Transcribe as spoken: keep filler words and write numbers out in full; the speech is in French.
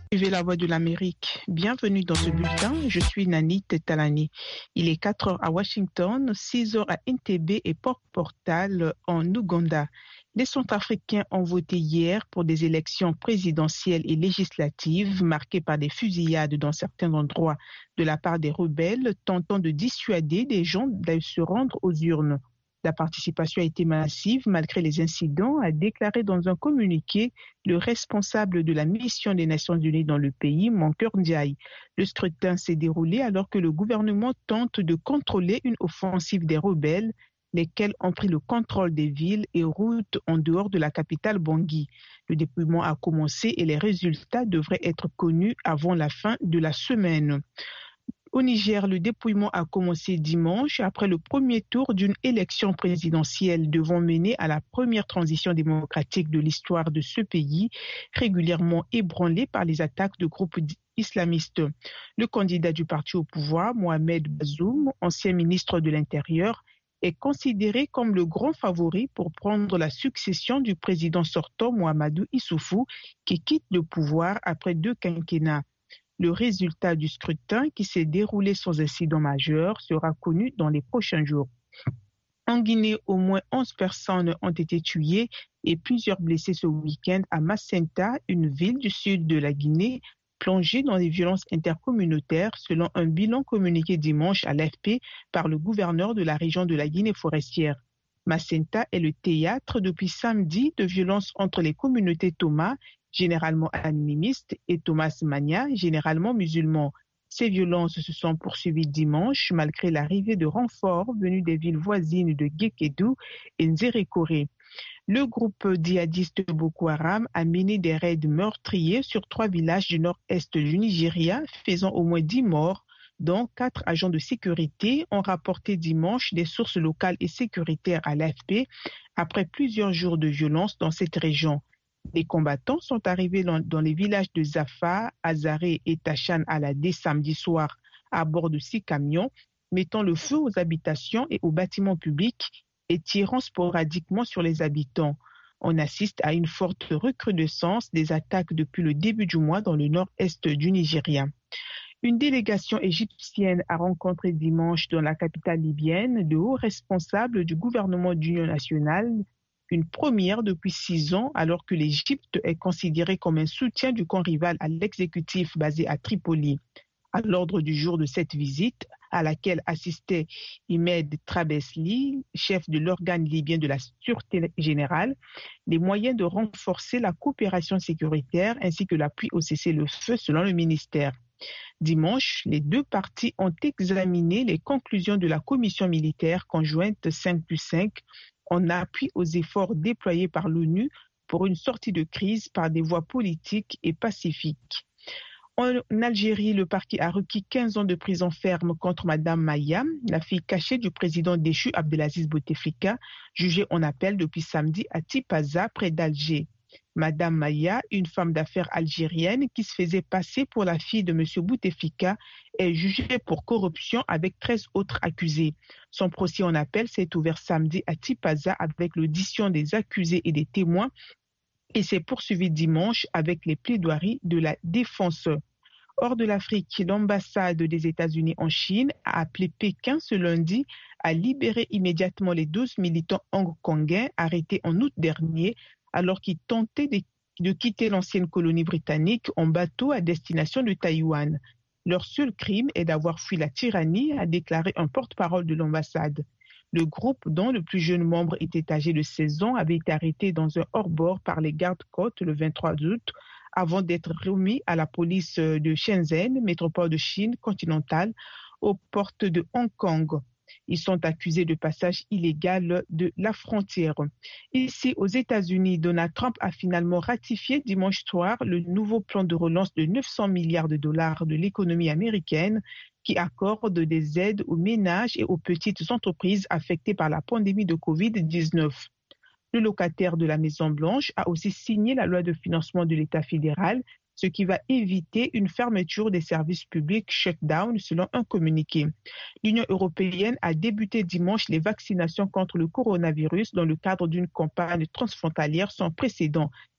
Suivez la voix de l'Amérique. Bienvenue dans ce bulletin. Je suis Nani Tetalani. Il est quatre heures à Washington, six heures à Entebbe et Port-Portal en Ouganda. Les Centrafricains ont voté hier pour des élections présidentielles et législatives marquées par des fusillades dans certains endroits de la part des rebelles tentant de dissuader des gens de se rendre aux urnes. La participation a été massive malgré les incidents, a déclaré dans un communiqué le responsable de la mission des Nations Unies dans le pays, Mankeur Ndiaye. Le scrutin s'est déroulé alors que le gouvernement tente de contrôler une offensive des rebelles, lesquels ont pris le contrôle des villes et routes en dehors de la capitale Bangui. Le dépouillement a commencé et les résultats devraient être connus avant la fin de la semaine. Au Niger, le dépouillement a commencé dimanche après le premier tour d'une élection présidentielle devant mener à la première transition démocratique de l'histoire de ce pays, régulièrement ébranlé par les attaques de groupes islamistes. Le candidat du parti au pouvoir, Mohamed Bazoum, ancien ministre de l'Intérieur, est considéré comme le grand favori pour prendre la succession du président sortant Mahamadou Issoufou, qui quitte le pouvoir après deux quinquennats. Le résultat du scrutin, qui s'est déroulé sans incident majeur, sera connu dans les prochains jours. En Guinée, au moins onze personnes ont été tuées et plusieurs blessées ce week-end à Macenta, une ville du sud de la Guinée, plongée dans des violences intercommunautaires, selon un bilan communiqué dimanche à l'A F P par le gouverneur de la région de la Guinée forestière. Macenta est le théâtre depuis samedi de violences entre les communautés Toma, généralement animistes, et Thomas Mania, généralement musulmans. Ces violences se sont poursuivies dimanche malgré l'arrivée de renforts venus des villes voisines de Guékédou et Nzérékoré. Le groupe djihadiste Boko Haram a mené des raids meurtriers sur trois villages du nord-est du Nigeria, faisant au moins dix morts, dont quatre agents de sécurité, ont rapporté dimanche des sources locales et sécuritaires à l'A F P après plusieurs jours de violence dans cette région. Les combattants sont arrivés dans, dans les villages de Zafa, Azaré et Tachan Aladé samedi soir à bord de six camions, mettant le feu aux habitations et aux bâtiments publics et tirant sporadiquement sur les habitants. On assiste à une forte recrudescence des attaques depuis le début du mois dans le nord-est du Nigeria. Une délégation égyptienne a rencontré dimanche dans la capitale libyenne de hauts responsables du gouvernement d'union nationale, une première depuis six ans alors que l'Égypte est considérée comme un soutien du camp rival à l'exécutif basé à Tripoli. À l'ordre du jour de cette visite, à laquelle assistait Imed Trabesli, chef de l'organe libyen de la Sûreté générale, les moyens de renforcer la coopération sécuritaire ainsi que l'appui au cessez-le-feu selon le ministère. Dimanche, les deux parties ont examiné les conclusions de la commission militaire conjointe cinq plus cinq en appui aux efforts déployés par l'ONU pour une sortie de crise par des voies politiques et pacifiques. En Algérie, le parquet a requis quinze ans de prison ferme contre Madame Maya, la fille cachée du président déchu Abdelaziz Bouteflika, jugée en appel depuis samedi à Tipaza, près d'Alger. Madame Maya, une femme d'affaires algérienne qui se faisait passer pour la fille de M. Bouteflika, est jugée pour corruption avec treize autres accusés. Son procès en appel s'est ouvert samedi à Tipaza avec l'audition des accusés et des témoins et s'est poursuivi dimanche avec les plaidoiries de la défense. Hors de l'Afrique, l'ambassade des États-Unis en Chine a appelé Pékin ce lundi à libérer immédiatement les douze militants hongkongais arrêtés en août dernier alors qu'ils tentaient de, de quitter l'ancienne colonie britannique en bateau à destination de Taïwan. Leur seul crime est d'avoir fui la tyrannie, a déclaré un porte-parole de l'ambassade. Le groupe, dont le plus jeune membre était âgé de seize ans, avait été arrêté dans un hors-bord par les gardes-côtes le vingt-trois août, avant d'être remis à la police de Shenzhen, métropole de Chine continentale, aux portes de Hong Kong. Ils sont accusés de passage illégal de la frontière. Ici, aux États-Unis, Donald Trump a finalement ratifié dimanche soir le nouveau plan de relance de neuf cents milliards de dollars de l'économie américaine qui accorde des aides aux ménages et aux petites entreprises affectées par la pandémie de covid dix-neuf. Le locataire de la Maison-Blanche a aussi signé la loi de financement de l'État fédéral, ce qui va éviter une fermeture des services publics shutdown selon un communiqué. L'Union européenne a débuté dimanche les vaccinations contre le coronavirus dans le cadre d'une campagne transfrontalière sans précédent.